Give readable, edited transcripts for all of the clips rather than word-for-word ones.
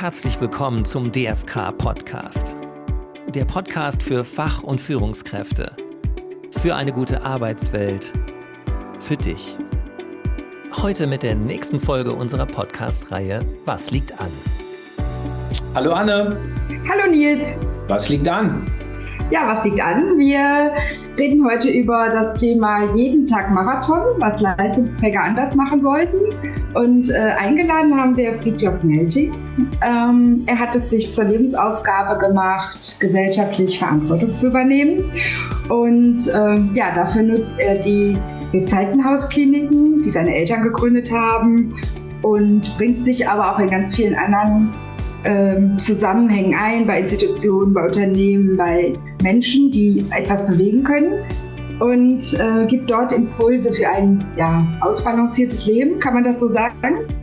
herzlich willkommen zum DFK-Podcast. Der Podcast für Fach- und Führungskräfte. Für eine gute Arbeitswelt. Für dich. Heute mit der nächsten Folge unserer Podcast-Reihe Was liegt an? Hallo Anne. Hallo Nils. Was liegt an? Ja, was liegt an? Wir reden heute über das Thema jeden Tag Marathon, was Leistungsträger anders machen sollten. Und eingeladen haben wir Fridtjof Melting. Er hat es sich zur Lebensaufgabe gemacht, gesellschaftlich Verantwortung zu übernehmen. Und dafür nutzt er die Gezeitenhauskliniken, die seine Eltern gegründet haben, und bringt sich aber auch in ganz vielen anderen Zusammenhängen ein, bei Institutionen, bei Unternehmen, bei Menschen, die etwas bewegen können, und gibt dort Impulse für ein ausbalanciertes Leben. Kann man das so sagen?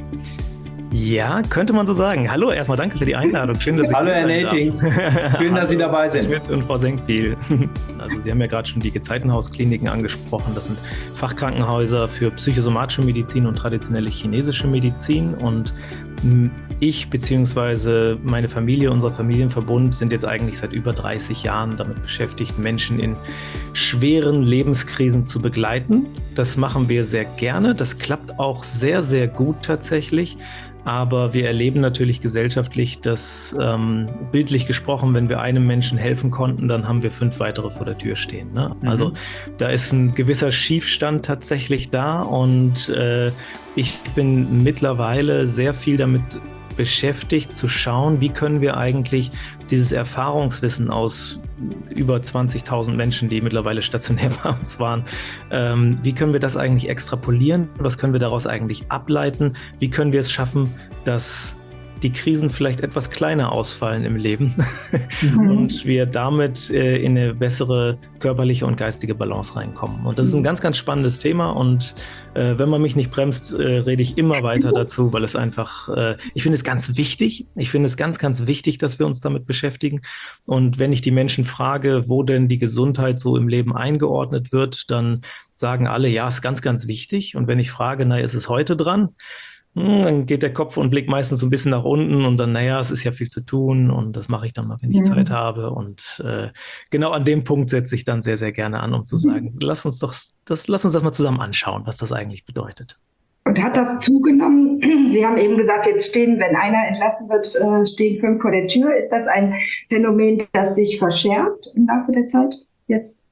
Ja, könnte man so sagen. Hallo, erstmal danke für die Einladung. Schön, dass Hallo Herr Melting. Schön, dass Sie dabei sind. Schmidt und Frau Senkbiel. Also Sie haben ja gerade schon die Gezeitenhauskliniken angesprochen. Das sind Fachkrankenhäuser für psychosomatische Medizin und traditionelle chinesische Medizin. Und ich bzw. meine Familie, unser Familienverbund sind jetzt eigentlich seit über 30 Jahren damit beschäftigt, Menschen in schweren Lebenskrisen zu begleiten. Das machen wir sehr gerne. Das klappt auch sehr, sehr gut tatsächlich. Aber wir erleben natürlich gesellschaftlich, dass bildlich gesprochen, wenn wir einem Menschen helfen konnten, dann haben wir 5 weitere vor der Tür stehen. Ne? Also da ist ein gewisser Schiefstand tatsächlich da, und ich bin mittlerweile sehr viel damit beschäftigt zu schauen, wie können wir eigentlich dieses Erfahrungswissen aus über 20.000 Menschen, die mittlerweile stationär bei uns waren, wie können wir das eigentlich extrapolieren? Was können wir daraus eigentlich ableiten? Wie können wir es schaffen, dass die Krisen vielleicht etwas kleiner ausfallen im Leben und wir damit in eine bessere körperliche und geistige Balance reinkommen. Und das ist ein ganz, ganz spannendes Thema, und wenn man mich nicht bremst, rede ich immer weiter dazu, weil es einfach, ich finde es ganz wichtig. Ich finde es ganz, ganz wichtig, dass wir uns damit beschäftigen. Und wenn ich die Menschen frage, wo denn die Gesundheit so im Leben eingeordnet wird, dann sagen alle, ja, ist ganz, ganz wichtig. Und wenn ich frage, na, ist es heute dran? Dann geht der Kopf und Blick meistens so ein bisschen nach unten, und dann, es ist ja viel zu tun, und das mache ich dann mal, wenn ich Zeit habe. Und genau an dem Punkt setze ich dann sehr, sehr gerne an, um zu sagen, lass uns das mal zusammen anschauen, was das eigentlich bedeutet. Und hat das zugenommen? Sie haben eben gesagt, wenn einer entlassen wird, stehen 5 vor der Tür. Ist das ein Phänomen, das sich verschärft im Laufe der Zeit jetzt?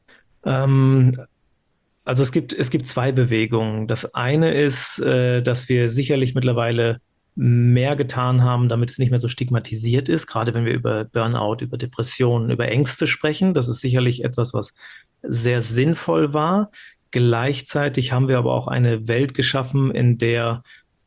Also es gibt 2 Bewegungen. Das eine ist, dass wir sicherlich mittlerweile mehr getan haben, damit es nicht mehr so stigmatisiert ist, gerade wenn wir über Burnout, über Depressionen, über Ängste sprechen. Das ist sicherlich etwas, was sehr sinnvoll war. Gleichzeitig haben wir aber auch eine Welt geschaffen, in der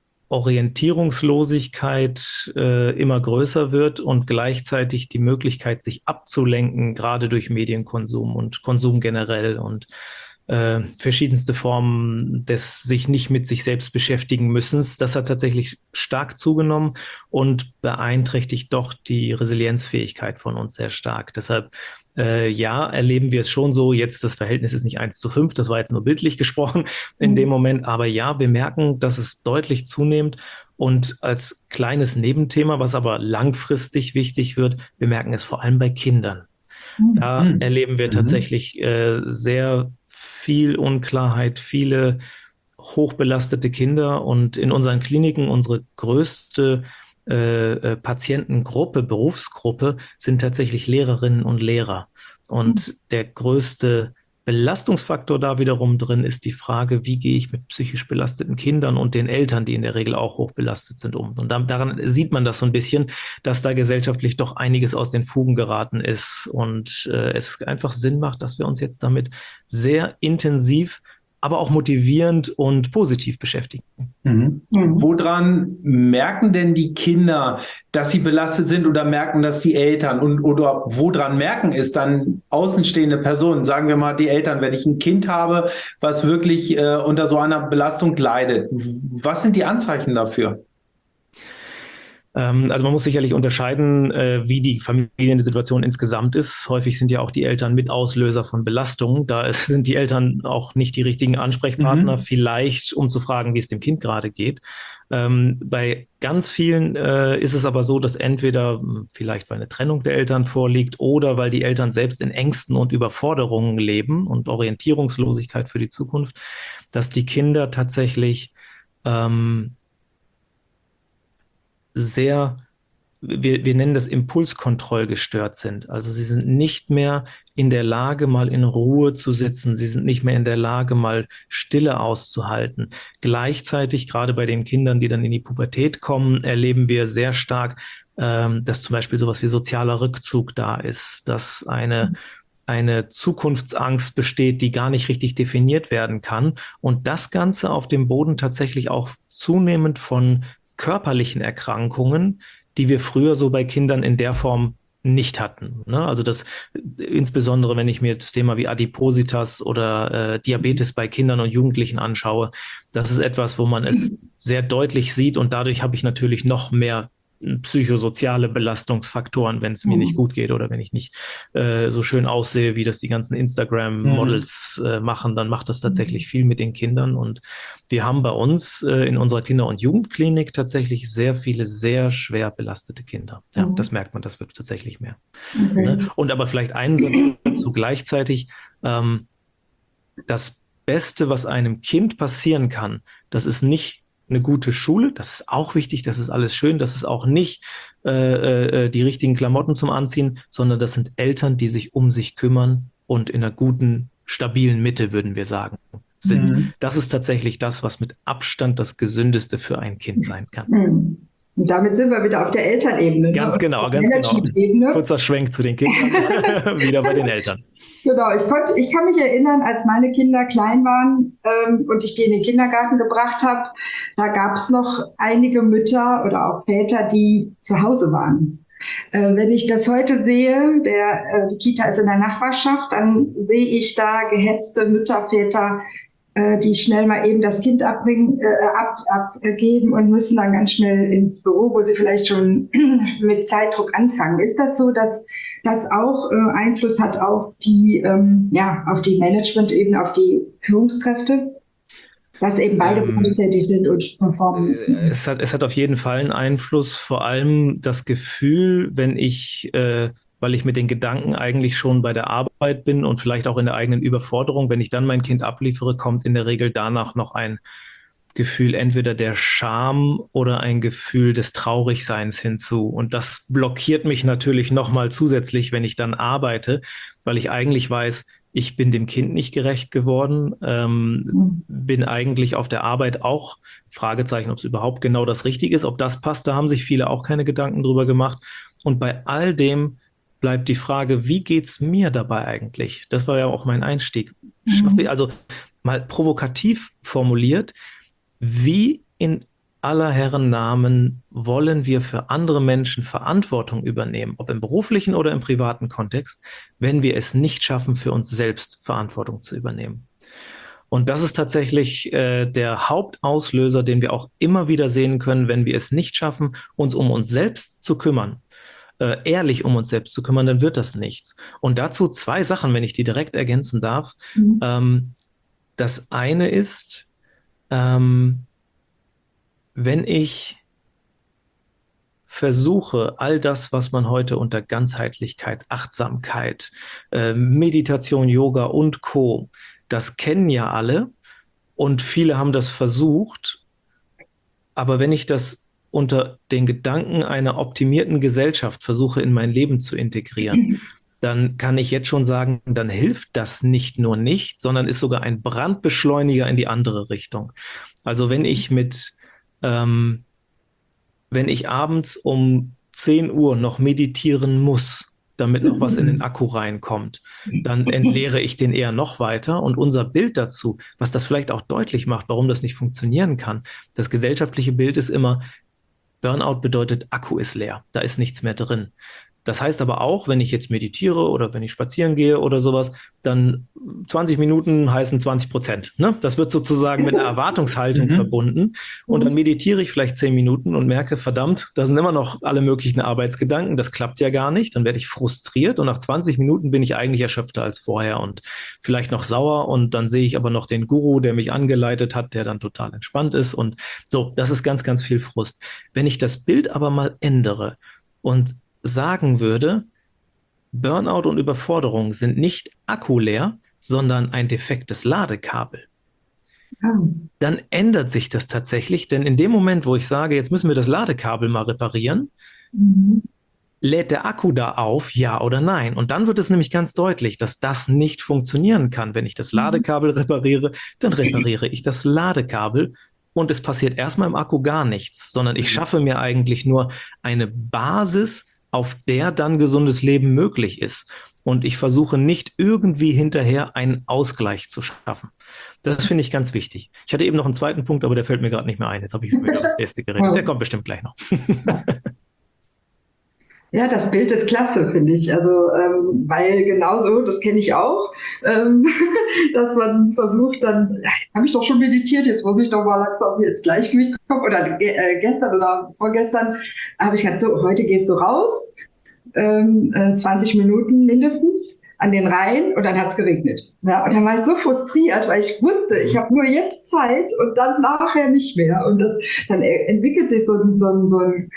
Orientierungslosigkeit immer größer wird und gleichzeitig die Möglichkeit, sich abzulenken, gerade durch Medienkonsum und Konsum generell und verschiedenste Formen des sich nicht mit sich selbst beschäftigen müssens. Das hat tatsächlich stark zugenommen und beeinträchtigt doch die Resilienzfähigkeit von uns sehr stark. Deshalb erleben wir es schon so. Jetzt, das Verhältnis ist nicht 1:5, das war jetzt nur bildlich gesprochen in dem Moment. Aber ja, wir merken, dass es deutlich zunimmt. Und als kleines Nebenthema, was aber langfristig wichtig wird, wir merken es vor allem bei Kindern. Da erleben wir tatsächlich sehr viel Unklarheit, viele hochbelastete Kinder, und in unseren Kliniken unsere größte Patientengruppe, Berufsgruppe, sind tatsächlich Lehrerinnen und Lehrer. Und der größte Belastungsfaktor da wiederum drin ist die Frage, wie gehe ich mit psychisch belasteten Kindern und den Eltern, die in der Regel auch hochbelastet sind, um. Und daran sieht man das so ein bisschen, dass da gesellschaftlich doch einiges aus den Fugen geraten ist, und es einfach Sinn macht, dass wir uns jetzt damit sehr intensiv, aber auch motivierend und positiv beschäftigen. Woran merken denn die Kinder, dass sie belastet sind, oder merken das die Eltern? Oder woran merken es dann außenstehende Personen, sagen wir mal die Eltern, wenn ich ein Kind habe, was wirklich unter so einer Belastung leidet? Was sind die Anzeichen dafür? Also man muss sicherlich unterscheiden, wie die Familiensituation insgesamt ist. Häufig sind ja auch die Eltern Mitauslöser von Belastungen. Sind die Eltern auch nicht die richtigen Ansprechpartner, vielleicht um zu fragen, wie es dem Kind gerade geht. Bei ganz vielen ist es aber so, dass entweder vielleicht, weil eine Trennung der Eltern vorliegt oder weil die Eltern selbst in Ängsten und Überforderungen leben und Orientierungslosigkeit für die Zukunft, dass die Kinder tatsächlich wir nennen das impulskontrollgestört sind. Also sie sind nicht mehr in der Lage, mal in Ruhe zu sitzen. Sie sind nicht mehr in der Lage, mal Stille auszuhalten. Gleichzeitig, gerade bei den Kindern, die dann in die Pubertät kommen, erleben wir sehr stark, dass zum Beispiel sowas wie sozialer Rückzug da ist, dass eine Zukunftsangst besteht, die gar nicht richtig definiert werden kann. Und das Ganze auf dem Boden tatsächlich auch zunehmend von körperlichen Erkrankungen, die wir früher so bei Kindern in der Form nicht hatten. Ne? Also das insbesondere, wenn ich mir das Thema wie Adipositas oder Diabetes bei Kindern und Jugendlichen anschaue, das ist etwas, wo man es sehr deutlich sieht und dadurch habe ich natürlich noch mehr psychosoziale Belastungsfaktoren, wenn es mir nicht gut geht oder wenn ich nicht so schön aussehe, wie das die ganzen Instagram-Models machen, dann macht das tatsächlich viel mit den Kindern. Und wir haben bei uns in unserer Kinder- und Jugendklinik tatsächlich sehr viele sehr schwer belastete Kinder. Ja, das merkt man, das wird tatsächlich mehr. Okay. Ne? Und aber vielleicht einen Satz dazu gleichzeitig, das Beste, was einem Kind passieren kann, das ist nicht eine gute Schule, das ist auch wichtig, das ist alles schön, das ist auch nicht die richtigen Klamotten zum Anziehen, sondern das sind Eltern, die sich um sich kümmern und in einer guten, stabilen Mitte, würden wir sagen, sind. Das ist tatsächlich das, was mit Abstand das Gesündeste für ein Kind sein kann. Und damit sind wir wieder auf der Elternebene. Ganz genau, ganz genau. Kurzer Schwenk zu den Kindern, wieder bei den Eltern. Genau, ich kann mich erinnern, als meine Kinder klein waren und ich die in den Kindergarten gebracht habe, da gab es noch einige Mütter oder auch Väter, die zu Hause waren. Wenn ich das heute sehe, die Kita ist in der Nachbarschaft, dann sehe ich da gehetzte Mütter, Väter, die schnell mal eben das Kind abgeben und müssen dann ganz schnell ins Büro, wo sie vielleicht schon mit Zeitdruck anfangen. Ist das so, dass das auch Einfluss hat auf die Management-Ebene, auf die Führungskräfte? Dass eben beide berufstätig sind und performen müssen. Es hat auf jeden Fall einen Einfluss, vor allem das Gefühl, wenn ich, weil ich mit den Gedanken eigentlich schon bei der Arbeit bin und vielleicht auch in der eigenen Überforderung, wenn ich dann mein Kind abliefere, kommt in der Regel danach noch ein Gefühl entweder der Scham oder ein Gefühl des Traurigseins hinzu. Und das blockiert mich natürlich nochmal zusätzlich, wenn ich dann arbeite, weil ich eigentlich weiß, ich bin dem Kind nicht gerecht geworden, bin eigentlich auf der Arbeit auch, Fragezeichen, ob es überhaupt genau das Richtige ist, ob das passt, da haben sich viele auch keine Gedanken drüber gemacht. Und bei all dem bleibt die Frage, wie geht's mir dabei eigentlich? Das war ja auch mein Einstieg. Also mal provokativ formuliert, wie in aller Herren Namen wollen wir für andere Menschen Verantwortung übernehmen, ob im beruflichen oder im privaten Kontext, wenn wir es nicht schaffen, für uns selbst Verantwortung zu übernehmen. Und das ist tatsächlich der Hauptauslöser, den wir auch immer wieder sehen können, wenn wir es nicht schaffen, uns um uns selbst zu kümmern, ehrlich um uns selbst zu kümmern, dann wird das nichts. Und dazu 2 Sachen, wenn ich die direkt ergänzen darf. Das eine ist, wenn ich versuche, all das, was man heute unter Ganzheitlichkeit, Achtsamkeit, Meditation, Yoga und Co., das kennen ja alle und viele haben das versucht, aber wenn ich das unter den Gedanken einer optimierten Gesellschaft versuche, in mein Leben zu integrieren, dann kann ich jetzt schon sagen, dann hilft das nicht nur nicht, sondern ist sogar ein Brandbeschleuniger in die andere Richtung. Also wenn ich abends um 10 Uhr noch meditieren muss, damit noch was in den Akku reinkommt, dann entleere ich den eher noch weiter. Und unser Bild dazu, was das vielleicht auch deutlich macht, warum das nicht funktionieren kann, das gesellschaftliche Bild ist immer, Burnout bedeutet, Akku ist leer, da ist nichts mehr drin. Das heißt aber auch, wenn ich jetzt meditiere oder wenn ich spazieren gehe oder sowas, dann 20 Minuten heißen 20%. Ne? Das wird sozusagen mit einer Erwartungshaltung verbunden. Und dann meditiere ich vielleicht 10 Minuten und merke, verdammt, da sind immer noch alle möglichen Arbeitsgedanken. Das klappt ja gar nicht. Dann werde ich frustriert und nach 20 Minuten bin ich eigentlich erschöpfter als vorher und vielleicht noch sauer. Und dann sehe ich aber noch den Guru, der mich angeleitet hat, der dann total entspannt ist. Und so, das ist ganz, ganz viel Frust. Wenn ich das Bild aber mal ändere und sagen würde, Burnout und Überforderung sind nicht akkuleer, sondern ein defektes Ladekabel. Dann ändert sich das tatsächlich, denn in dem Moment, wo ich sage, jetzt müssen wir das Ladekabel mal reparieren, lädt der Akku da auf, ja oder nein? Und dann wird es nämlich ganz deutlich, dass das nicht funktionieren kann. Wenn ich das Ladekabel repariere, dann repariere ich das Ladekabel und es passiert erstmal im Akku gar nichts, sondern ich schaffe mir eigentlich nur eine Basis, auf der dann gesundes Leben möglich ist. Und ich versuche nicht irgendwie hinterher einen Ausgleich zu schaffen. Das finde ich ganz wichtig. Ich hatte eben noch einen zweiten Punkt, aber der fällt mir gerade nicht mehr ein. Jetzt habe ich über das Beste geredet. Der kommt bestimmt gleich noch. Ja, das Bild ist klasse, finde ich. Also, weil genauso, das kenne ich auch, dass man versucht dann, habe ich doch schon meditiert, jetzt muss ich doch mal langsam ins Gleichgewicht kommen. Oder gestern oder vorgestern habe ich gesagt, so, heute gehst du raus, 20 Minuten mindestens an den Rhein und dann hat es geregnet. Ja, und dann war ich so frustriert, weil ich wusste, ich habe nur jetzt Zeit und dann nachher nicht mehr. Und dann entwickelt sich so ein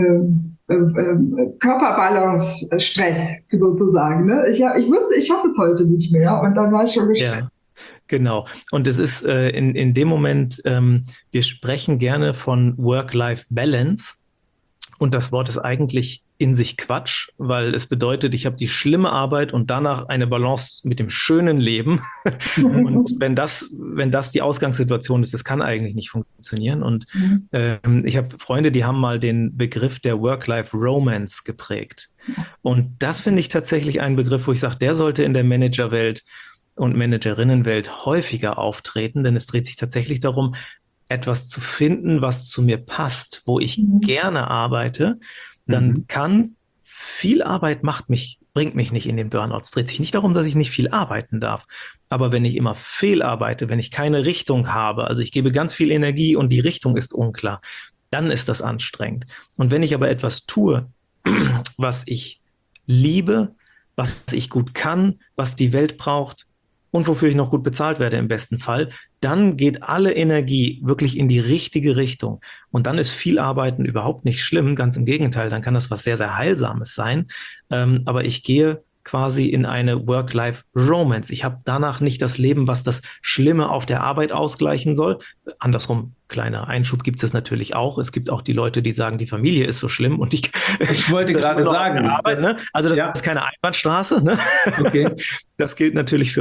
Körperbalance-Stress sozusagen. Ne? Ich wusste, ich schaffe es heute nicht mehr und dann war ich schon gestresst. Ja, genau. Und es ist in dem Moment, wir sprechen gerne von Work-Life-Balance und das Wort ist eigentlich in sich Quatsch, weil es bedeutet, ich habe die schlimme Arbeit und danach eine Balance mit dem schönen Leben. Und wenn das die Ausgangssituation ist, das kann eigentlich nicht funktionieren. Und ich habe Freunde, die haben mal den Begriff der Work-Life-Romance geprägt. Und das finde ich tatsächlich einen Begriff, wo ich sage, der sollte in der Managerwelt und Managerinnenwelt häufiger auftreten, denn es dreht sich tatsächlich darum, etwas zu finden, was zu mir passt, wo ich gerne arbeite. Dann kann viel Arbeit bringt mich nicht in den Burnout. Es dreht sich nicht darum, dass ich nicht viel arbeiten darf. Aber wenn ich immer fehlarbeite, wenn ich keine Richtung habe, also ich gebe ganz viel Energie und die Richtung ist unklar, dann ist das anstrengend. Und wenn ich aber etwas tue, was ich liebe, was ich gut kann, was die Welt braucht und wofür ich noch gut bezahlt werde im besten Fall, dann geht alle Energie wirklich in die richtige Richtung. Und dann ist viel Arbeiten überhaupt nicht schlimm, ganz im Gegenteil, dann kann das was sehr, sehr Heilsames sein. Aber ich gehe quasi in eine Work-Life-Romance. Ich habe danach nicht das Leben, was das Schlimme auf der Arbeit ausgleichen soll. Andersrum, kleiner Einschub gibt es natürlich auch. Es gibt auch die Leute, die sagen, die Familie ist so schlimm und ich wollte gerade sagen, Arbeit, ne? Also das ist keine Einbahnstraße. Ne? Okay. Das gilt natürlich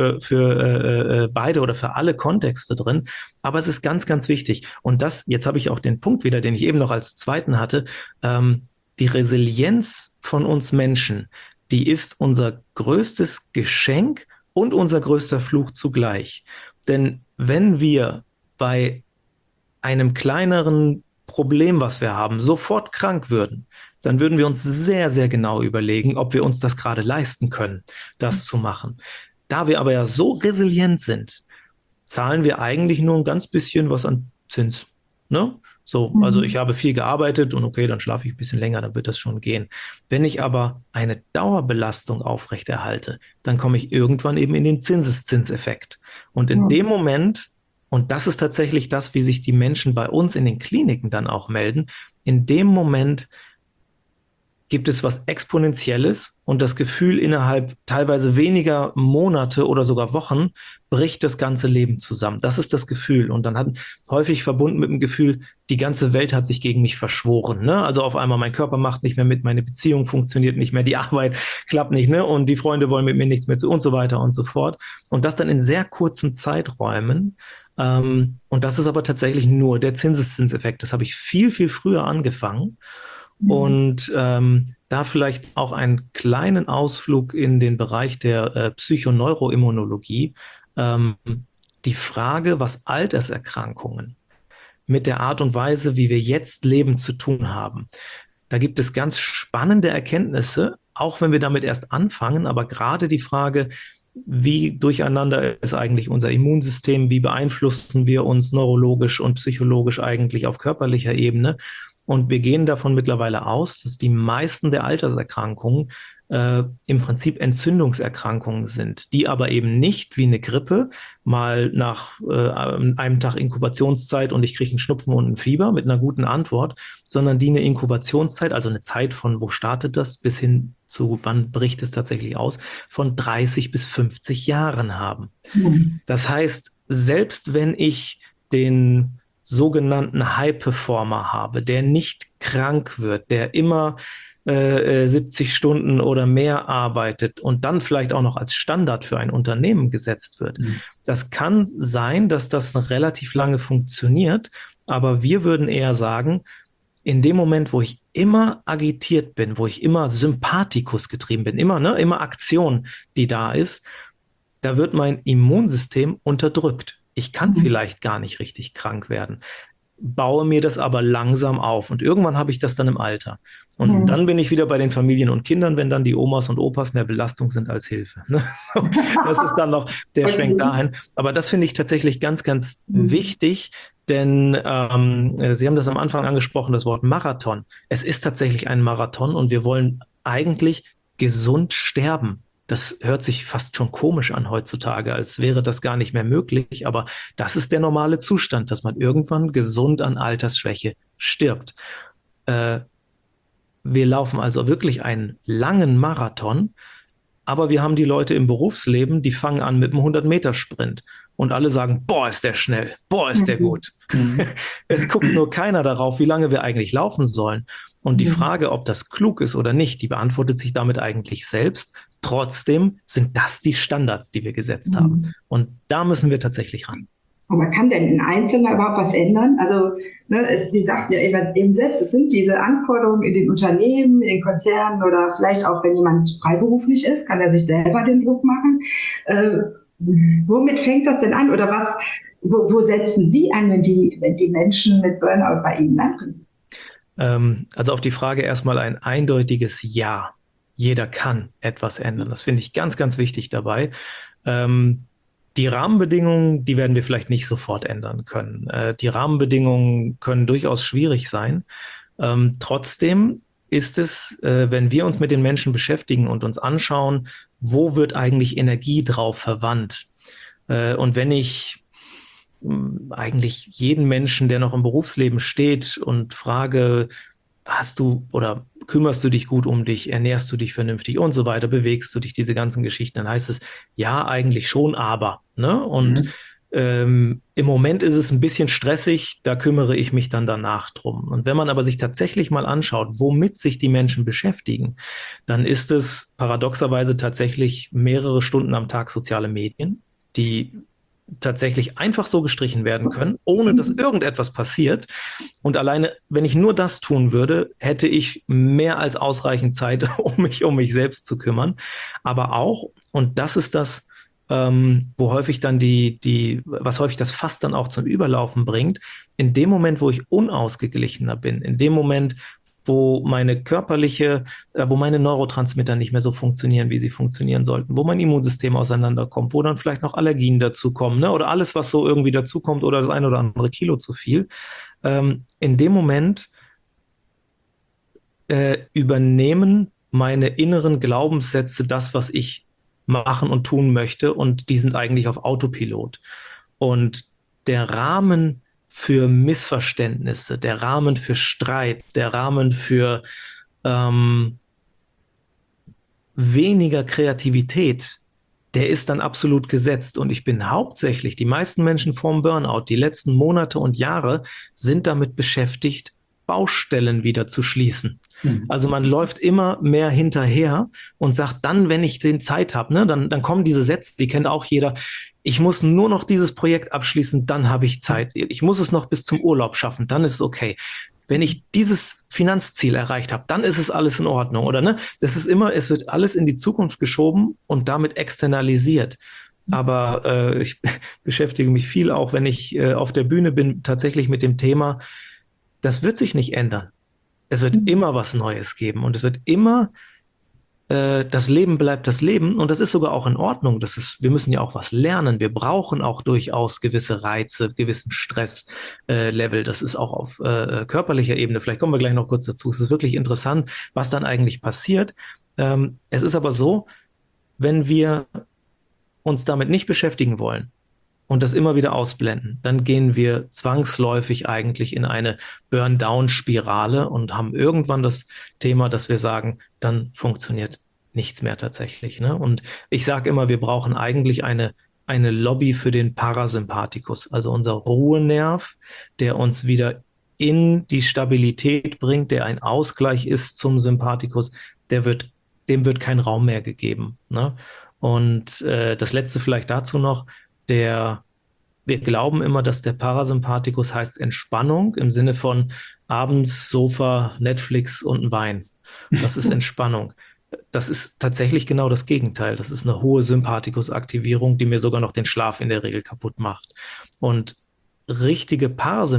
für beide oder für alle Kontexte drin. Aber es ist ganz, ganz wichtig. Und jetzt habe ich auch den Punkt wieder, den ich eben noch als zweiten hatte. Die Resilienz von uns Menschen, die ist unser größtes Geschenk und unser größter Fluch zugleich. Denn wenn wir bei einem kleineren Problem, was wir haben, sofort krank würden, dann würden wir uns sehr, sehr genau überlegen, ob wir uns das gerade leisten können, das zu machen. Da wir aber ja so resilient sind, zahlen wir eigentlich nur ein ganz bisschen was an Zins. Ne? So, also ich habe viel gearbeitet und okay, dann schlafe ich ein bisschen länger, dann wird das schon gehen. Wenn ich aber eine Dauerbelastung aufrechterhalte, dann komme ich irgendwann eben in den Zinseszinseffekt. Und in dem Moment, und das ist tatsächlich das, wie sich die Menschen bei uns in den Kliniken dann auch melden, in dem Moment gibt es was Exponentielles und das Gefühl, innerhalb teilweise weniger Monate oder sogar Wochen bricht das ganze Leben zusammen. Das ist das Gefühl. Und dann hat häufig verbunden mit dem Gefühl, die ganze Welt hat sich gegen mich verschworen. Ne? Also auf einmal, mein Körper macht nicht mehr mit, meine Beziehung funktioniert nicht mehr, die Arbeit klappt nicht, ne? Und die Freunde wollen mit mir nichts mehr zu und so weiter und so fort. Und das dann in sehr kurzen Zeiträumen. Und das ist aber tatsächlich nur der Zinseszinseffekt. Das habe ich viel, viel früher angefangen. Und da vielleicht auch einen kleinen Ausflug in den Bereich der Psychoneuroimmunologie. Die Frage, was Alterserkrankungen mit der Art und Weise, wie wir jetzt leben, zu tun haben. Da gibt es ganz spannende Erkenntnisse auch wenn wir damit erst anfangen, aber gerade die Frage, wie durcheinander ist eigentlich unser Immunsystem, wie beeinflussen wir uns neurologisch und psychologisch eigentlich auf körperlicher Ebene. Und wir gehen davon mittlerweile aus, dass die meisten der Alterserkrankungen im Prinzip Entzündungserkrankungen sind, die aber eben nicht wie eine Grippe mal nach einem Tag Inkubationszeit und ich kriege einen Schnupfen und ein Fieber mit einer guten Antwort, sondern die eine Inkubationszeit, also eine Zeit von wo startet das bis hin zu wann bricht es tatsächlich aus, von 30 bis 50 Jahren haben. Das heißt, selbst wenn ich den sogenannten High-Performer habe, der nicht krank wird, der immer 70 Stunden oder mehr arbeitet und dann vielleicht auch noch als Standard für ein Unternehmen gesetzt wird. Das kann sein, dass das relativ lange funktioniert, aber wir würden eher sagen, in dem Moment, wo ich immer agitiert bin, wo ich immer Sympathikus getrieben bin, immer Aktion, die da ist, da wird mein Immunsystem unterdrückt. Ich kann vielleicht gar nicht richtig krank werden, baue mir das aber langsam auf und irgendwann habe ich das dann im Alter. Und dann bin ich wieder bei den Familien und Kindern, wenn dann die Omas und Opas mehr Belastung sind als Hilfe. Das ist dann noch der Schwenk dahin. Aber das finde ich tatsächlich ganz, ganz wichtig, denn Sie haben das am Anfang angesprochen, das Wort Marathon. Es ist tatsächlich ein Marathon und wir wollen eigentlich gesund sterben. Das hört sich fast schon komisch an heutzutage, als wäre das gar nicht mehr möglich. Aber das ist der normale Zustand, dass man irgendwann gesund an Altersschwäche stirbt. Wir laufen also wirklich einen langen Marathon, aber wir haben die Leute im Berufsleben, die fangen an mit einem 100-Meter-Sprint und alle sagen, boah, ist der schnell, boah, ist der gut. Es guckt nur keiner darauf, wie lange wir eigentlich laufen sollen. Und die Frage, ob das klug ist oder nicht, die beantwortet sich damit eigentlich selbst. Trotzdem sind das die Standards, die wir gesetzt haben. Und da müssen wir tatsächlich ran. Aber kann denn ein Einzelner überhaupt was ändern? Also, Sie sagten ja eben selbst, es sind diese Anforderungen in den Unternehmen, in den Konzernen oder vielleicht auch, wenn jemand freiberuflich ist, kann er sich selber den Druck machen. Womit fängt das denn an? Oder wo setzen Sie an, wenn die Menschen mit Burnout bei Ihnen landen? Also auf die Frage erstmal ein eindeutiges Ja. Jeder kann etwas ändern. Das finde ich ganz, ganz wichtig dabei. Die Rahmenbedingungen, die werden wir vielleicht nicht sofort ändern können. Die Rahmenbedingungen können durchaus schwierig sein. Trotzdem ist es, wenn wir uns mit den Menschen beschäftigen und uns anschauen, wo wird eigentlich Energie drauf verwandt? Und wenn ich eigentlich jeden Menschen, der noch im Berufsleben steht und frage, hast du oder kümmerst du dich gut um dich, ernährst du dich vernünftig und so weiter, bewegst du dich, diese ganzen Geschichten, dann heißt es, ja, eigentlich schon, aber. Ne? Und im Moment ist es ein bisschen stressig, da kümmere ich mich dann danach drum. Und wenn man aber sich tatsächlich mal anschaut, womit sich die Menschen beschäftigen, dann ist es paradoxerweise tatsächlich mehrere Stunden am Tag soziale Medien, die tatsächlich einfach so gestrichen werden können, ohne dass irgendetwas passiert. Und alleine, wenn ich nur das tun würde, hätte ich mehr als ausreichend Zeit, um mich selbst zu kümmern. Aber auch, und das ist das, wo häufig dann was häufig das Fass dann auch zum Überlaufen bringt, in dem Moment, wo ich unausgeglichener bin, in dem Moment, wo meine Neurotransmitter nicht mehr so funktionieren, wie sie funktionieren sollten, wo mein Immunsystem auseinanderkommt, wo dann vielleicht noch Allergien dazukommen, ne? Oder alles, was so irgendwie dazukommt oder das ein oder andere Kilo zu viel. In dem Moment übernehmen meine inneren Glaubenssätze das, was ich machen und tun möchte, und die sind eigentlich auf Autopilot. Und der Rahmen für Missverständnisse, der Rahmen für Streit, der Rahmen für weniger Kreativität, der ist dann absolut gesetzt. Und ich bin hauptsächlich, die meisten Menschen vorm Burnout, die letzten Monate und Jahre sind damit beschäftigt, Baustellen wieder zu schließen. Also man läuft immer mehr hinterher und sagt dann, wenn ich den Zeit habe, ne, dann kommen diese Sätze, die kennt auch jeder, ich muss nur noch dieses Projekt abschließen, dann habe ich Zeit. Ich muss es noch bis zum Urlaub schaffen, dann ist es okay. Wenn ich dieses Finanzziel erreicht habe, dann ist es alles in Ordnung, oder ne? Das ist immer, es wird alles in die Zukunft geschoben und damit externalisiert. Aber ich beschäftige mich viel auch, wenn ich auf der Bühne bin, tatsächlich mit dem Thema, das wird sich nicht ändern. Es wird immer was Neues geben und es wird immer das Leben bleibt das Leben und das ist sogar auch in Ordnung. Wir müssen ja auch was lernen. Wir brauchen auch durchaus gewisse Reize, gewissen Stresslevel. Das ist auch auf körperlicher Ebene. Vielleicht kommen wir gleich noch kurz dazu. Es ist wirklich interessant, was dann eigentlich passiert. Es ist aber so, wenn wir uns damit nicht beschäftigen wollen und das immer wieder ausblenden, dann gehen wir zwangsläufig eigentlich in eine Burn-Down-Spirale und haben irgendwann das Thema, dass wir sagen, dann funktioniert nichts mehr tatsächlich. Ne? Und ich sage immer, wir brauchen eigentlich eine Lobby für den Parasympathikus, also unser Ruhenerv, der uns wieder in die Stabilität bringt, der ein Ausgleich ist zum Sympathikus, dem wird kein Raum mehr gegeben. Ne? Und das Letzte vielleicht dazu noch, wir glauben immer, dass der Parasympathikus heißt Entspannung im Sinne von abends Sofa, Netflix und ein Wein. Das ist Entspannung. Das ist tatsächlich genau das Gegenteil. Das ist eine hohe Sympathikusaktivierung, die mir sogar noch den Schlaf in der Regel kaputt macht. Und richtige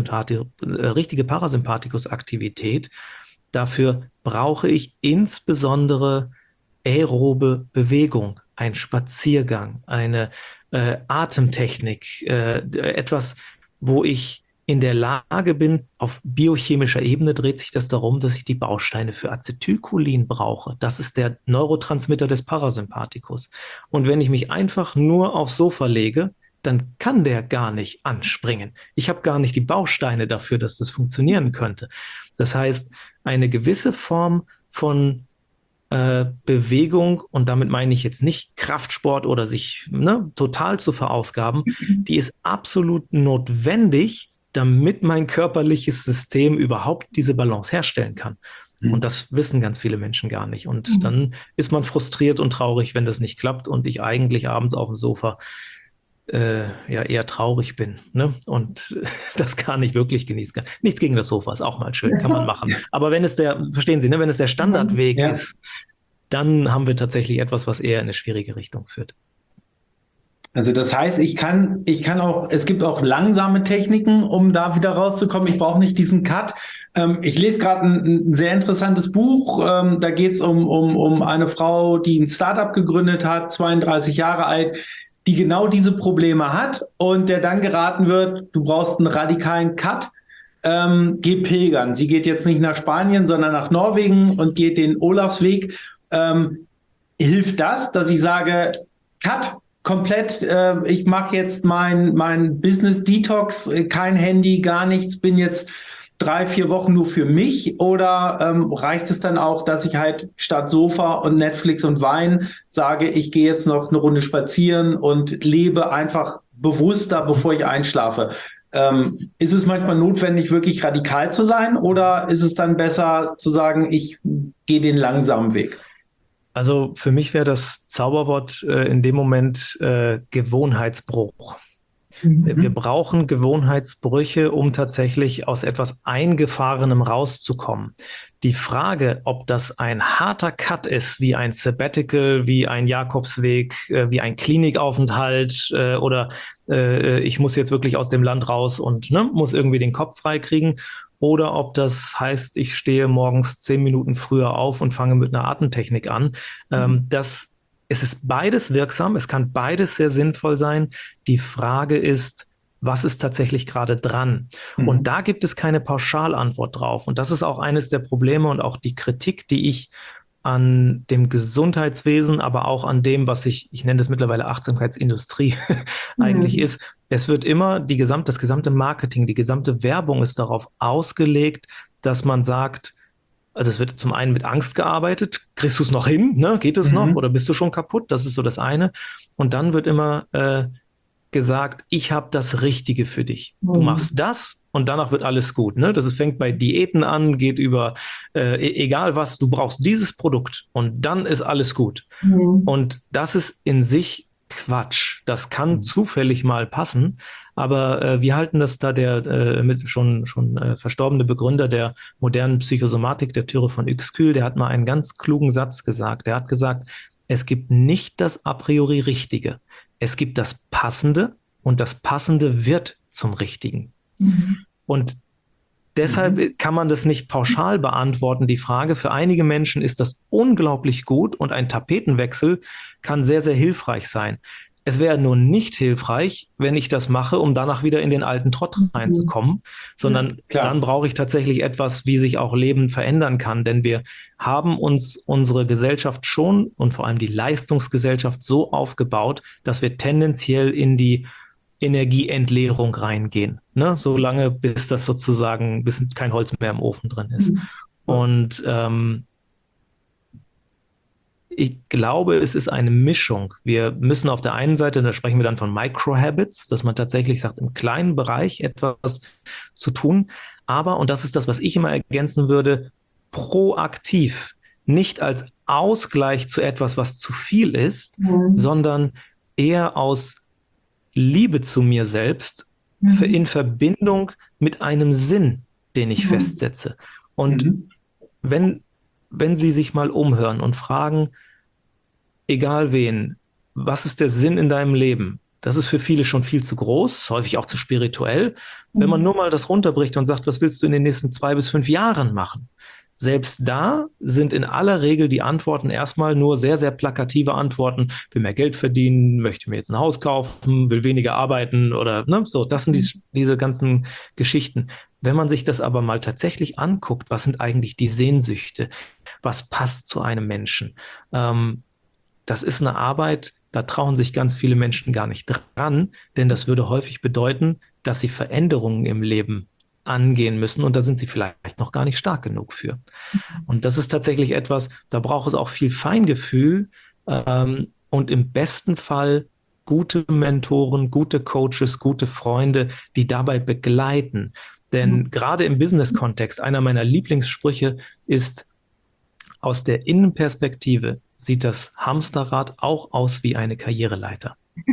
Parasympathikusaktivität, dafür brauche ich insbesondere aerobe Bewegung, ein Spaziergang, eine Atemtechnik, etwas, wo ich in der Lage bin, auf biochemischer Ebene dreht sich das darum, dass ich die Bausteine für Acetylcholin brauche. Das ist der Neurotransmitter des Parasympathikus. Und wenn ich mich einfach nur aufs Sofa lege, dann kann der gar nicht anspringen. Ich habe gar nicht die Bausteine dafür, dass das funktionieren könnte. Das heißt, eine gewisse Form von Bewegung, und damit meine ich jetzt nicht Kraftsport oder sich total zu verausgaben, die ist absolut notwendig, damit mein körperliches System überhaupt diese Balance herstellen kann. Und das wissen ganz viele Menschen gar nicht. Und dann ist man frustriert und traurig, wenn das nicht klappt und ich eigentlich abends auf dem Sofa eher traurig bin, ne? Und das gar nicht wirklich genießen kann. Nichts gegen das Sofa, ist auch mal schön, kann man machen. Aber verstehen Sie, ne, wenn es der Standardweg ist, dann haben wir tatsächlich etwas, was eher in eine schwierige Richtung führt. Also das heißt, ich kann auch, es gibt auch langsame Techniken, um da wieder rauszukommen. Ich brauche nicht diesen Cut. Ich lese gerade ein sehr interessantes Buch. Da geht es um eine Frau, die ein Startup gegründet hat, 32 Jahre alt, die genau diese Probleme hat und der dann geraten wird, du brauchst einen radikalen Cut, geh pilgern. Sie geht jetzt nicht nach Spanien, sondern nach Norwegen und geht den Olafsweg. Hilft das, dass ich sage, Cut, komplett, ich mache jetzt mein Business Detox, kein Handy, gar nichts, bin jetzt 3-4 Wochen nur für mich, oder reicht es dann auch, dass ich halt statt Sofa und Netflix und Wein sage, ich gehe jetzt noch eine Runde spazieren und lebe einfach bewusster, bevor ich einschlafe? Ist es manchmal notwendig, wirklich radikal zu sein, oder ist es dann besser zu sagen, ich gehe den langsamen Weg? Also für mich wäre das Zauberwort in dem Moment Gewohnheitsbruch. Wir brauchen Gewohnheitsbrüche, um tatsächlich aus etwas Eingefahrenem rauszukommen. Die Frage, ob das ein harter Cut ist, wie ein Sabbatical, wie ein Jakobsweg, wie ein Klinikaufenthalt oder ich muss jetzt wirklich aus dem Land raus und muss irgendwie den Kopf freikriegen, oder ob das heißt, ich stehe morgens 10 Minuten früher auf und fange mit einer Atemtechnik an. Es ist beides wirksam, es kann beides sehr sinnvoll sein. Die Frage ist, was ist tatsächlich gerade dran? Und da gibt es keine Pauschalantwort drauf. Und das ist auch eines der Probleme und auch die Kritik, die ich an dem Gesundheitswesen, aber auch an dem, was ich nenne das mittlerweile Achtsamkeitsindustrie eigentlich ist. Es wird immer das gesamte Marketing, die gesamte Werbung ist darauf ausgelegt, dass man sagt, also es wird zum einen mit Angst gearbeitet, kriegst du es noch hin, ne? Geht es noch oder bist du schon kaputt? Das ist so das eine. Und dann wird immer gesagt, ich habe das Richtige für dich. Du machst das und danach wird alles gut. Ne? Das fängt bei Diäten an, geht über egal was, du brauchst dieses Produkt und dann ist alles gut. Und das ist in sich Quatsch. Das kann zufällig mal passen, aber wir halten das da der schon verstorbene Begründer der modernen Psychosomatik, der Thyre von Uexküll, der hat mal einen ganz klugen Satz gesagt. Der hat gesagt, es gibt nicht das a priori Richtige. Es gibt das Passende und das Passende wird zum Richtigen. Und Deshalb kann man das nicht pauschal beantworten, die Frage. Für einige Menschen ist das unglaublich gut und ein Tapetenwechsel kann sehr, sehr hilfreich sein. Es wäre nur nicht hilfreich, wenn ich das mache, um danach wieder in den alten Trott reinzukommen, sondern dann brauche ich tatsächlich etwas, wie sich auch Leben verändern kann. Denn wir haben uns unsere Gesellschaft schon und vor allem die Leistungsgesellschaft so aufgebaut, dass wir tendenziell in die Energieentleerung reingehen. Ne? Solange bis das sozusagen, bis kein Holz mehr im Ofen drin ist. Und ich glaube, es ist eine Mischung. Wir müssen auf der einen Seite, da sprechen wir dann von Micro-Habits, dass man tatsächlich sagt, im kleinen Bereich etwas zu tun. Aber, und das ist das, was ich immer ergänzen würde, proaktiv, nicht als Ausgleich zu etwas, was zu viel ist, sondern eher aus Liebe zu mir selbst in Verbindung mit einem Sinn, den ich festsetze. Und wenn Sie sich mal umhören und fragen, egal wen, was ist der Sinn in deinem Leben? Das ist für viele schon viel zu groß, häufig auch zu spirituell. Wenn man nur mal das runterbricht und sagt, was willst du in den nächsten 2 bis 5 Jahren machen? Selbst da sind in aller Regel die Antworten erstmal nur sehr, sehr plakative Antworten. Will mehr Geld verdienen, möchte mir jetzt ein Haus kaufen, will weniger arbeiten oder ne, so. Das sind diese ganzen Geschichten. Wenn man sich das aber mal tatsächlich anguckt, was sind eigentlich die Sehnsüchte? Was passt zu einem Menschen? Das ist eine Arbeit, da trauen sich ganz viele Menschen gar nicht dran, denn das würde häufig bedeuten, dass sie Veränderungen im Leben angehen müssen und da sind sie vielleicht noch gar nicht stark genug für. Und das ist tatsächlich etwas, da braucht es auch viel Feingefühl und im besten Fall gute Mentoren, gute Coaches, gute Freunde, die dabei begleiten. Denn gerade im Business-Kontext, einer meiner Lieblingssprüche ist, aus der Innenperspektive sieht das Hamsterrad auch aus wie eine Karriereleiter.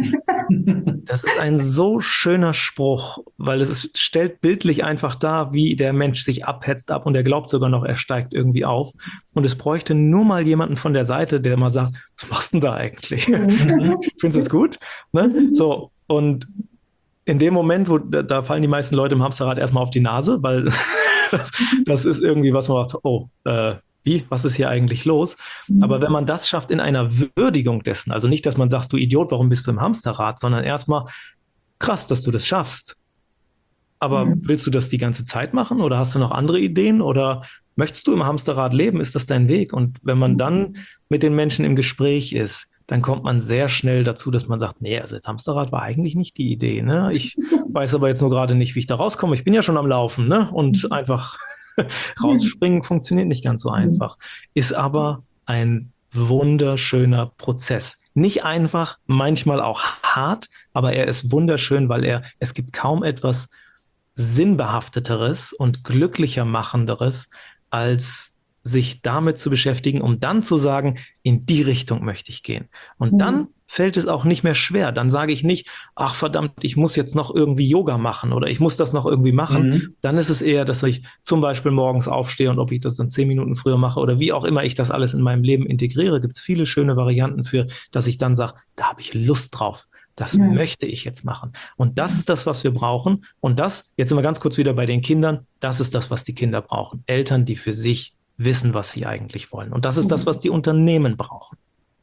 Das ist ein so schöner Spruch, weil es stellt bildlich einfach dar, wie der Mensch sich abhetzt ab und er glaubt sogar noch, er steigt irgendwie auf. Und es bräuchte nur mal jemanden von der Seite, der mal sagt, was machst du denn da eigentlich? Findest du das gut? Ne? So, und in dem Moment, da fallen die meisten Leute im Hamsterrad erstmal auf die Nase, weil das ist irgendwie, was man macht, was ist hier eigentlich los? Aber wenn man das schafft in einer Würdigung dessen, also nicht, dass man sagt, du Idiot, warum bist du im Hamsterrad, sondern erstmal, krass, dass du das schaffst. Aber willst du das die ganze Zeit machen oder hast du noch andere Ideen oder möchtest du im Hamsterrad leben? Ist das dein Weg? Und wenn man dann mit den Menschen im Gespräch ist, dann kommt man sehr schnell dazu, dass man sagt, nee, also das Hamsterrad war eigentlich nicht die Idee. Ne? Ich weiß aber jetzt nur gerade nicht, wie ich da rauskomme. Ich bin ja schon am Laufen, ne? Und einfach rausspringen funktioniert nicht ganz so einfach. Ist aber ein wunderschöner Prozess. Nicht einfach, manchmal auch hart, aber er ist wunderschön, weil es gibt kaum etwas Sinnbehafteteres und glücklicher machenderes, als sich damit zu beschäftigen, um dann zu sagen, in die Richtung möchte ich gehen. Und dann fällt es auch nicht mehr schwer. Dann sage ich nicht, ach verdammt, ich muss jetzt noch irgendwie Yoga machen oder ich muss das noch irgendwie machen. Dann ist es eher, dass ich zum Beispiel morgens aufstehe und ob ich das dann 10 Minuten früher mache oder wie auch immer ich das alles in meinem Leben integriere, gibt es viele schöne Varianten für, dass ich dann sage, da habe ich Lust drauf. Das möchte ich jetzt machen. Und das ist das, was wir brauchen. Und das, jetzt sind wir ganz kurz wieder bei den Kindern, das ist das, was die Kinder brauchen. Eltern, die für sich wissen, was sie eigentlich wollen. Und das ist das, was die Unternehmen brauchen.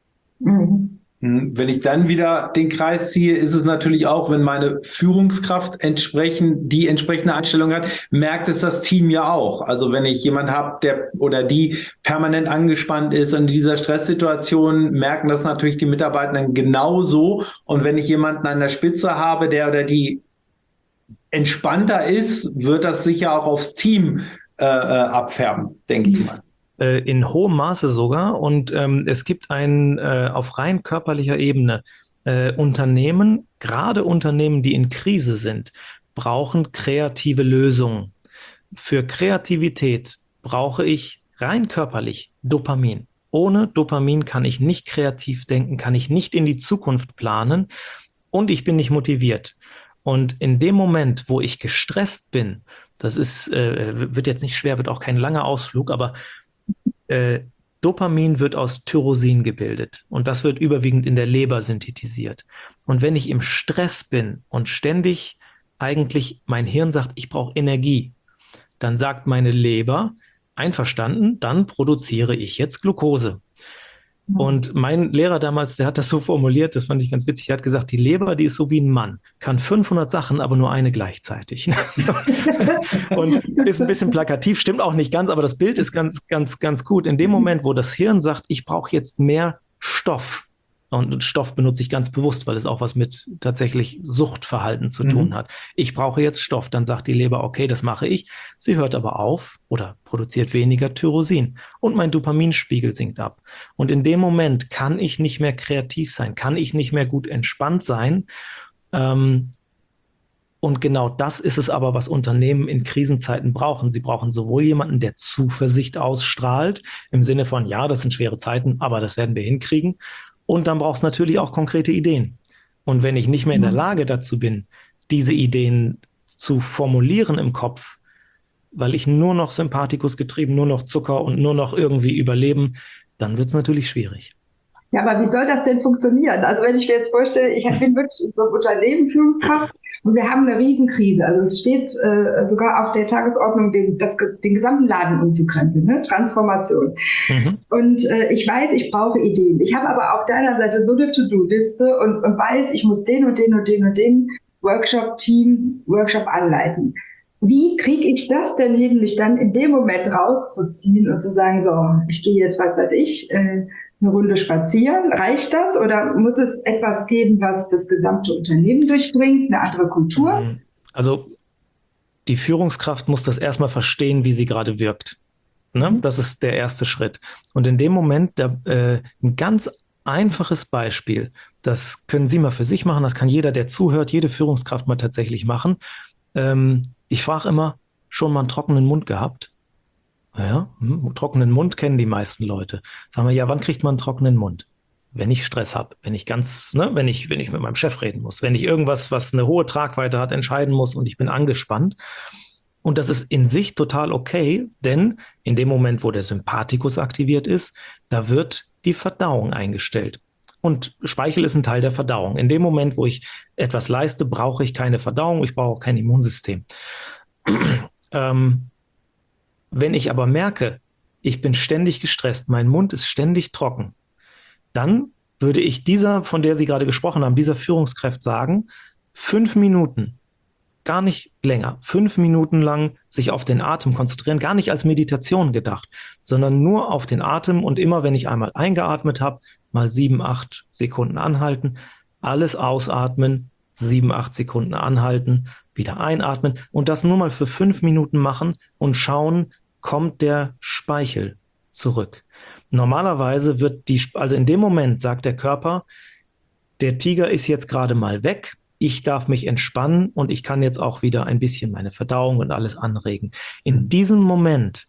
Wenn ich dann wieder den Kreis ziehe, ist es natürlich auch, wenn meine Führungskraft die entsprechende Einstellung hat, merkt es das Team ja auch. Also wenn ich jemanden habe, der oder die permanent angespannt ist in dieser Stresssituation, merken das natürlich die Mitarbeitenden genauso. Und wenn ich jemanden an der Spitze habe, der oder die entspannter ist, wird das sicher auch aufs Team abfärben, denke ich mal. In hohem Maße sogar. Und es gibt auf rein körperlicher Ebene Unternehmen, gerade Unternehmen, die in Krise sind, brauchen kreative Lösungen. Für Kreativität brauche ich rein körperlich Dopamin. Ohne Dopamin kann ich nicht kreativ denken, kann ich nicht in die Zukunft planen und ich bin nicht motiviert. Und in dem Moment, wo ich gestresst bin, das ist, wird jetzt nicht schwer, wird auch kein langer Ausflug, aber Dopamin wird aus Tyrosin gebildet und das wird überwiegend in der Leber synthetisiert. Und wenn ich im Stress bin und ständig eigentlich mein Hirn sagt, ich brauche Energie, dann sagt meine Leber, einverstanden, dann produziere ich jetzt Glucose. Und mein Lehrer damals, der hat das so formuliert, das fand ich ganz witzig, er hat gesagt, die Leber, die ist so wie ein Mann, kann 500 Sachen, aber nur eine gleichzeitig. Und ist ein bisschen plakativ, stimmt auch nicht ganz, aber das Bild ist ganz gut. In dem Moment, wo das Hirn sagt, ich brauche jetzt mehr Stoff, und Stoff benutze ich ganz bewusst, weil es auch was mit tatsächlich Suchtverhalten zu tun hat. Ich brauche jetzt Stoff. Dann sagt die Leber, okay, das mache ich. Sie hört aber auf oder produziert weniger Tyrosin. Und mein Dopaminspiegel sinkt ab. Und in dem Moment kann ich nicht mehr kreativ sein, kann ich nicht mehr gut entspannt sein. Und genau das ist es aber, was Unternehmen in Krisenzeiten brauchen. Sie brauchen sowohl jemanden, der Zuversicht ausstrahlt, im Sinne von, ja, das sind schwere Zeiten, aber das werden wir hinkriegen. Und dann braucht es natürlich auch konkrete Ideen. Und wenn ich nicht mehr in der Lage dazu bin, diese Ideen zu formulieren im Kopf, weil ich nur noch Sympathikus getrieben, nur noch Zucker und nur noch irgendwie überleben, dann wird es natürlich schwierig. Ja, aber wie soll das denn funktionieren? Also wenn ich mir jetzt vorstelle, ich bin wirklich in so einem Unternehmen Führungskraft und wir haben eine Riesenkrise. Also es steht sogar auf der Tagesordnung, den gesamten Laden umzukrempeln, ne? Transformation. Und ich weiß, ich brauche Ideen. Ich habe aber auf deiner Seite so eine To-Do-Liste und weiß, ich muss den und den und den und den Workshop anleiten. Wie kriege ich das denn hin, mich dann in dem Moment rauszuziehen und zu sagen, so, ich gehe jetzt, was weiß ich, eine Runde spazieren? Reicht das? Oder muss es etwas geben, was das gesamte Unternehmen durchdringt, eine andere Kultur? Also die Führungskraft muss das erstmal verstehen, wie sie gerade wirkt. Ne? Das ist der erste Schritt. Und in dem Moment, ein ganz einfaches Beispiel, das können Sie mal für sich machen, das kann jeder, der zuhört, jede Führungskraft mal tatsächlich machen. Ich frage immer, schon mal einen trockenen Mund gehabt? Ja, trockenen Mund kennen die meisten Leute. Sagen wir, ja, wann kriegt man einen trockenen Mund? Wenn ich Stress habe, wenn ich wenn ich mit meinem Chef reden muss, wenn ich irgendwas, was eine hohe Tragweite hat, entscheiden muss und ich bin angespannt. Und das ist in sich total okay, denn in dem Moment, wo der Sympathikus aktiviert ist, da wird die Verdauung eingestellt. Und Speichel ist ein Teil der Verdauung. In dem Moment, wo ich etwas leiste, brauche ich keine Verdauung, ich brauche auch kein Immunsystem. Wenn ich aber merke, ich bin ständig gestresst, mein Mund ist ständig trocken, dann würde ich von der Sie gerade gesprochen haben, dieser Führungskraft sagen, 5 Minuten, gar nicht länger, 5 Minuten lang sich auf den Atem konzentrieren, gar nicht als Meditation gedacht, sondern nur auf den Atem und immer, wenn ich einmal eingeatmet habe, mal 7, 8 Sekunden anhalten, alles ausatmen, 7, 8 Sekunden anhalten, wieder einatmen und das nur mal für 5 Minuten machen und schauen, kommt der Speichel zurück. Normalerweise also in dem Moment sagt der Körper, der Tiger ist jetzt gerade mal weg, ich darf mich entspannen und ich kann jetzt auch wieder ein bisschen meine Verdauung und alles anregen. In diesem Moment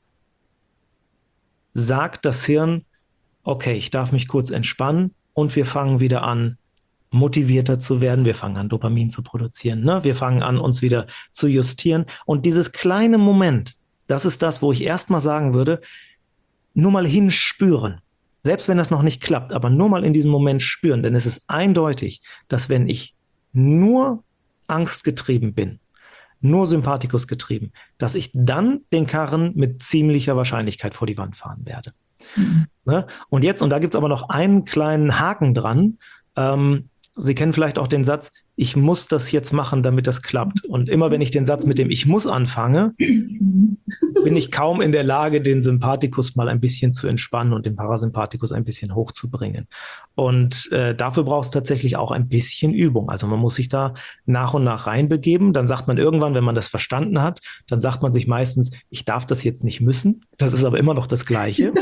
sagt das Hirn, okay, ich darf mich kurz entspannen und wir fangen wieder an, motivierter zu werden. Wir fangen an, Dopamin zu produzieren. Ne? Wir fangen an, uns wieder zu justieren. Und dieses kleine Moment, das ist das, wo ich erstmal sagen würde, nur mal hinspüren. Selbst wenn das noch nicht klappt, aber nur mal in diesem Moment spüren. Denn es ist eindeutig, dass wenn ich nur angstgetrieben bin, nur Sympathikus getrieben, dass ich dann den Karren mit ziemlicher Wahrscheinlichkeit vor die Wand fahren werde. Ne? Und da gibt es aber noch einen kleinen Haken dran. Sie kennen vielleicht auch den Satz, ich muss das jetzt machen, damit das klappt. Und immer wenn ich den Satz mit dem Ich muss anfange, bin ich kaum in der Lage, den Sympathikus mal ein bisschen zu entspannen und den Parasympathikus ein bisschen hochzubringen. Und dafür braucht es tatsächlich auch ein bisschen Übung. Also man muss sich da nach und nach reinbegeben. Dann sagt man irgendwann, wenn man das verstanden hat, dann sagt man sich meistens, ich darf das jetzt nicht müssen. Das ist aber immer noch das Gleiche.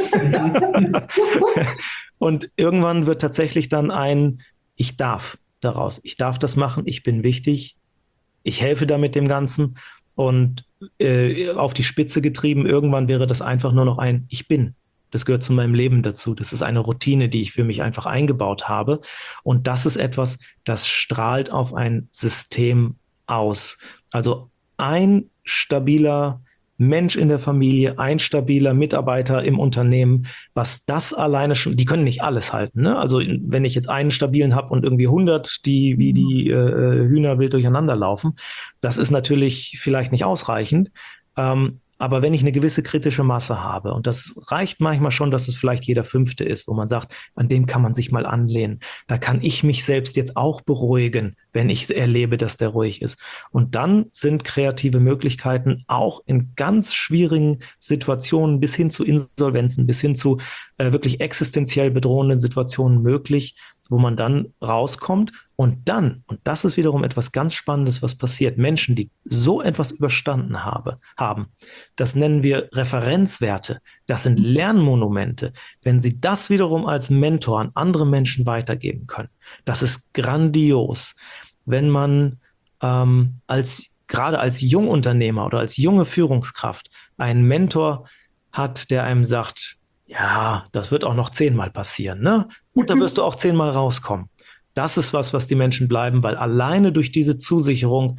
Und irgendwann wird tatsächlich dann ich darf daraus. Ich darf das machen, ich bin wichtig, ich helfe damit dem Ganzen und auf die Spitze getrieben, irgendwann wäre das einfach nur noch Ich bin. Das gehört zu meinem Leben dazu. Das ist eine Routine, die ich für mich einfach eingebaut habe. Und das ist etwas, das strahlt auf ein System aus. Also ein stabiler Mensch in der Familie, ein stabiler Mitarbeiter im Unternehmen, was das alleine schon, die können nicht alles halten. Ne? Also wenn ich jetzt einen stabilen habe und irgendwie 100, die wie die Hühner wild durcheinander laufen, das ist natürlich vielleicht nicht ausreichend. Aber wenn ich eine gewisse kritische Masse habe, und das reicht manchmal schon, dass es vielleicht jeder 5. ist, wo man sagt, an dem kann man sich mal anlehnen. Da kann ich mich selbst jetzt auch beruhigen, wenn ich erlebe, dass der ruhig ist. Und dann sind kreative Möglichkeiten auch in ganz schwierigen Situationen bis hin zu Insolvenzen, bis hin zu wirklich existenziell bedrohenden Situationen möglich, wo man dann rauskommt und das ist wiederum etwas ganz Spannendes, was passiert. Menschen, die so etwas überstanden haben, das nennen wir Referenzwerte, das sind Lernmonumente. Wenn sie das wiederum als Mentor an andere Menschen weitergeben können, das ist grandios. Wenn man gerade als Jungunternehmer oder als junge Führungskraft einen Mentor hat, der einem sagt, ja, das wird auch noch 10-mal passieren, ne? Und da wirst du auch 10-mal rauskommen. Das ist was die Menschen bleiben, weil alleine durch diese Zusicherung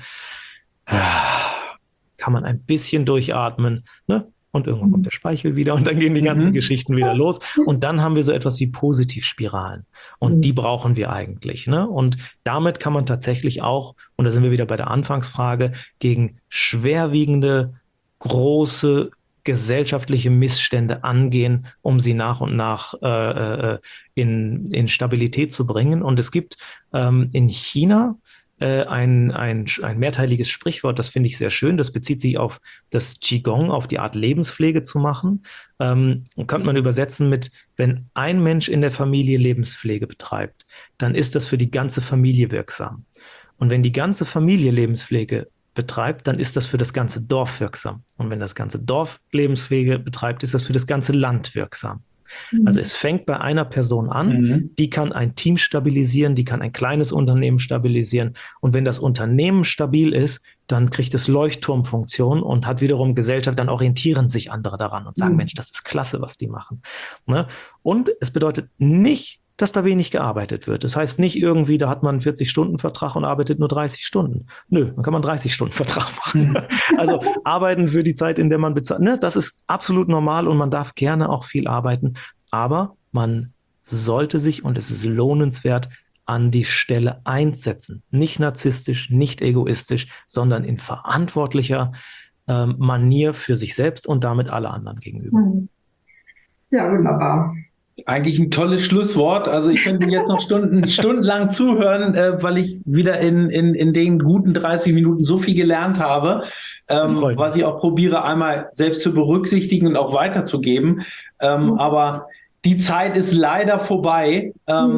kann man ein bisschen durchatmen, ne? Und irgendwann kommt der Speichel wieder und dann gehen die ganzen Geschichten wieder los. Und dann haben wir so etwas wie Positivspiralen. Und die brauchen wir eigentlich, ne? Und damit kann man tatsächlich auch, und da sind wir wieder bei der Anfangsfrage, gegen schwerwiegende, große gesellschaftliche Missstände angehen, um sie nach und nach in Stabilität zu bringen. Und es gibt in China ein mehrteiliges Sprichwort, das finde ich sehr schön. Das bezieht sich auf das Qigong, auf die Art Lebenspflege zu machen. Und könnte man übersetzen mit, wenn ein Mensch in der Familie Lebenspflege betreibt, dann ist das für die ganze Familie wirksam. Und wenn die ganze Familie Lebenspflege betreibt, dann ist das für das ganze Dorf wirksam. Und wenn das ganze Dorf Lebenspflege betreibt, ist das für das ganze Land wirksam. Also es fängt bei einer Person an, die kann ein Team stabilisieren, die kann ein kleines Unternehmen stabilisieren. Und wenn das Unternehmen stabil ist, dann kriegt es Leuchtturmfunktion und hat wiederum Gesellschaft, dann orientieren sich andere daran und sagen, Mensch, das ist klasse, was die machen. Ne? Und es bedeutet nicht, dass da wenig gearbeitet wird. Das heißt nicht irgendwie, da hat man einen 40-Stunden-Vertrag und arbeitet nur 30 Stunden. Nö, dann kann man einen 30-Stunden-Vertrag machen. Also arbeiten für die Zeit, in der man bezahlt. Ne, das ist absolut normal und man darf gerne auch viel arbeiten. Aber man sollte sich, und es ist lohnenswert, an die Stelle einsetzen. Nicht narzisstisch, nicht egoistisch, sondern in verantwortlicher Manier für sich selbst und damit alle anderen gegenüber. Ja, wunderbar. Eigentlich ein tolles Schlusswort. Also ich könnte jetzt noch stundenlang zuhören, weil ich wieder in den guten 30 Minuten so viel gelernt habe, was ich auch probiere, einmal selbst zu berücksichtigen und auch weiterzugeben. Aber die Zeit ist leider vorbei.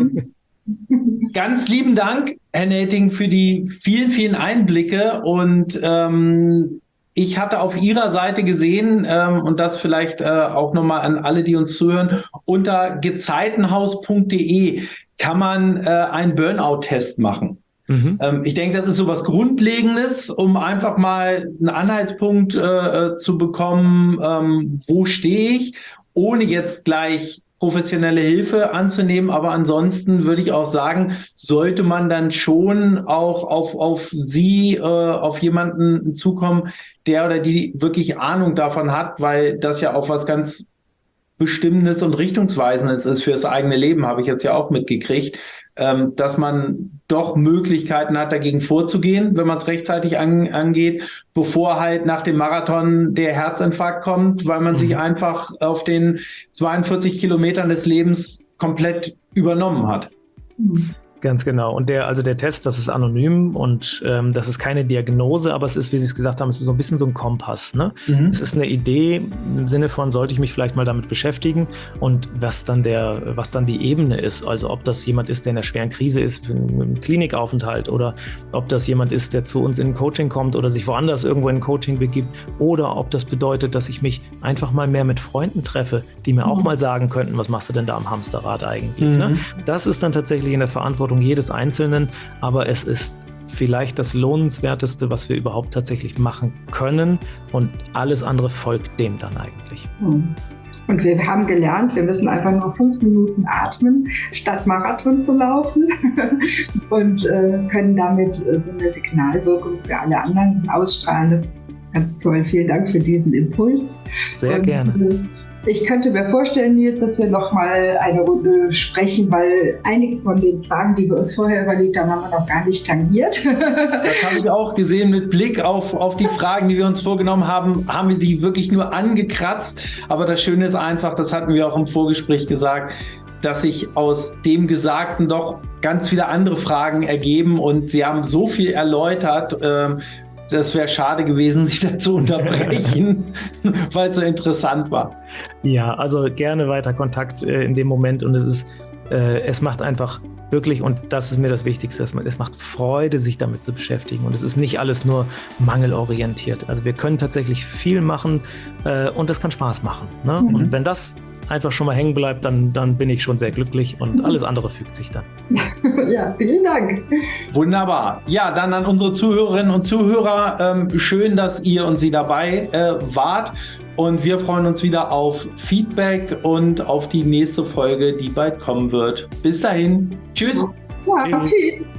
Ganz lieben Dank, Herr Nelting, für die vielen, vielen Einblicke und ich hatte auf Ihrer Seite gesehen, und das vielleicht auch nochmal an alle, die uns zuhören, unter gezeitenhaus.de kann man einen Burnout-Test machen. Ich denke, das ist so was Grundlegendes, um einfach mal einen Anhaltspunkt zu bekommen, wo stehe ich, ohne jetzt gleich professionelle Hilfe anzunehmen, aber ansonsten würde ich auch sagen, sollte man dann schon auch auf Sie, auf jemanden zukommen, der oder die wirklich Ahnung davon hat, weil das ja auch was ganz Bestimmendes und Richtungsweisendes ist für das eigene Leben, habe ich jetzt ja auch mitgekriegt, dass man doch Möglichkeiten hat, dagegen vorzugehen, wenn man es rechtzeitig angeht, bevor halt nach dem Marathon der Herzinfarkt kommt, weil man sich einfach auf den 42 Kilometern des Lebens komplett übernommen hat. Ganz genau. Und der Test, das ist anonym und das ist keine Diagnose, aber es ist, wie Sie es gesagt haben, es ist so ein bisschen so ein Kompass. Ne? Es ist eine Idee im Sinne von, sollte ich mich vielleicht mal damit beschäftigen und was dann die Ebene ist. Also ob das jemand ist, der in einer schweren Krise ist, im Klinikaufenthalt, oder ob das jemand ist, der zu uns in ein Coaching kommt oder sich woanders irgendwo in ein Coaching begibt, oder ob das bedeutet, dass ich mich einfach mal mehr mit Freunden treffe, die mir auch mal sagen könnten, was machst du denn da am Hamsterrad eigentlich? Ne? Das ist dann tatsächlich in der Verantwortung jedes Einzelnen, aber es ist vielleicht das Lohnenswerteste, was wir überhaupt tatsächlich machen können, und alles andere folgt dem dann eigentlich. Und wir haben gelernt, wir müssen einfach nur 5 Minuten atmen, statt Marathon zu laufen und können damit so eine Signalwirkung für alle anderen ausstrahlen. Das ist ganz toll. Vielen Dank für diesen Impuls. Sehr gerne. Ich könnte mir vorstellen, Nils, dass wir noch mal eine Runde sprechen, weil einige von den Fragen, die wir uns vorher überlegt haben, haben wir noch gar nicht tangiert. Das habe ich auch gesehen. Mit Blick auf die Fragen, die wir uns vorgenommen haben, haben wir die wirklich nur angekratzt. Aber das Schöne ist einfach, das hatten wir auch im Vorgespräch gesagt, dass sich aus dem Gesagten doch ganz viele andere Fragen ergeben. Und Sie haben so viel erläutert, das wäre schade gewesen, sich da zu unterbrechen, weil es so interessant war. Ja, also gerne weiter Kontakt in dem Moment und es macht einfach wirklich, und das ist mir das Wichtigste, es macht Freude, sich damit zu beschäftigen und es ist nicht alles nur mangelorientiert. Also wir können tatsächlich viel machen und es kann Spaß machen. Ne? Mhm. Und wenn das einfach schon mal hängen bleibt, dann bin ich schon sehr glücklich und alles andere fügt sich dann. Ja, vielen Dank. Wunderbar. Ja, dann an unsere Zuhörerinnen und Zuhörer, schön, dass ihr und Sie dabei wart und wir freuen uns wieder auf Feedback und auf die nächste Folge, die bald kommen wird. Bis dahin. Tschüss. Ja, tschüss.